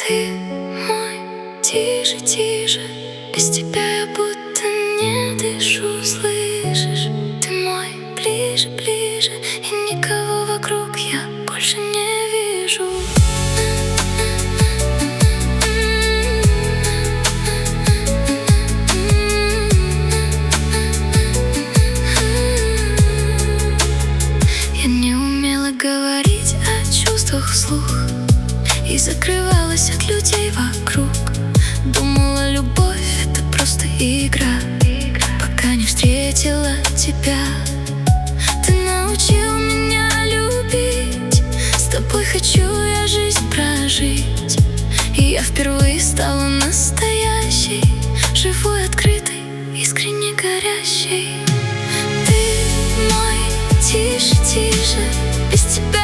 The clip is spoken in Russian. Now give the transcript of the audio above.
Ты мой, тише, тише. Без тебя я будто не дышу, слышишь? Ты мой, ближе, ближе. И никого вокруг я больше не вижу. Я не умела говорить о чувствах вслух и закрывалась от людей вокруг. Думала, любовь — это просто игра, пока не встретила тебя. Ты научил меня любить, с тобой хочу я жизнь прожить. И я впервые стала настоящей, живой, открытой, искренне горящей. Ты мой, тише, тише. Без тебя